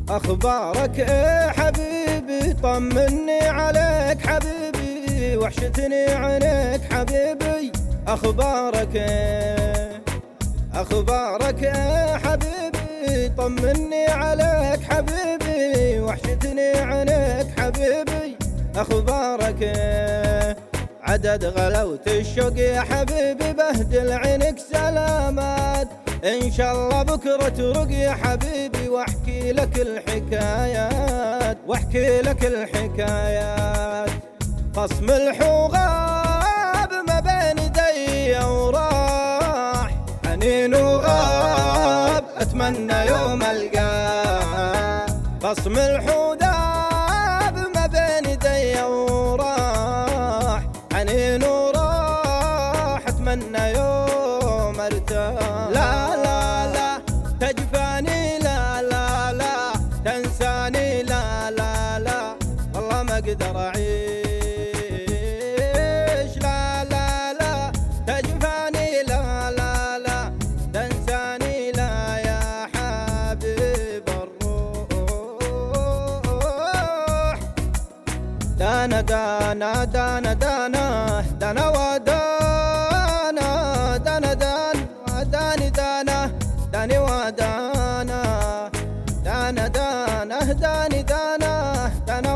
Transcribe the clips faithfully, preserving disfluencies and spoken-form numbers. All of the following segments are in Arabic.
أخبارك إيه حبيبي؟ طمني عليك حبيبي، وحشتني عينيك حبيبي. أخبارك إيه؟ أخبارك إيه حبيبي؟ طمني عليك حبيبي، وحشتني عينيك حبيبي. أخبارك إيه؟ عدد غلاوة الشوق يا حبيبي بهدل عينك سلامات. إن شاء الله بكرة ترق يا حبيبي، واحكي لك الحكايات، واحكي لك الحكايات. خصم الحغاب ما بين دي وراح، حنين وغاب أتمنى يوم ألقاه. خصم الحداب ما بين دي وراح، حنين وراح أتمنى يوم أرتاح. لا لا لا تجفاني، لا لا لا تنساني، لا لا لا والله ما أقدر أعيش. لا لا لا تجفاني، لا لا لا تنساني، لا يا حبيب الروح. دانا دانا دانا دانا دانا ودانا، دانا دانا داني دانا داني ودانا، دانا دانا داني دانا دانا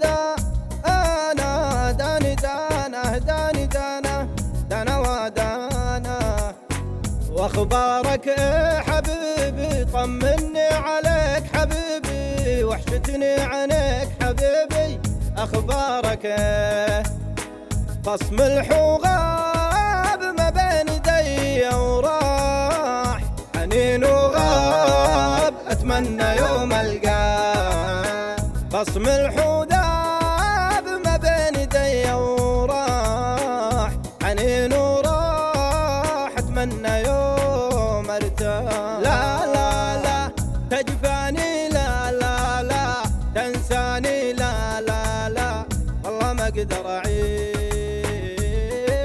ودانا، داني دانا داني دانا دانا ودانا. واخبارك ايه حبيبي؟ طمني عليك حبيبي، وحشتني عينيك حبيبي. اخبارك ايه؟ خصم الحغاب ما بين دي وراح، حنين وغاب أتمنى يوم ألقاه. خصم الحداب ما بين دي وراح، حنين وراح أتمنى يوم أرتاح. لا لا لا تجفاني، لا لا لا تنساني، لا لا لا والله ما أقدر أعيش.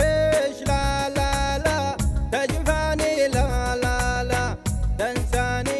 لا لا لا تجفاني، لا لا لا تنساني.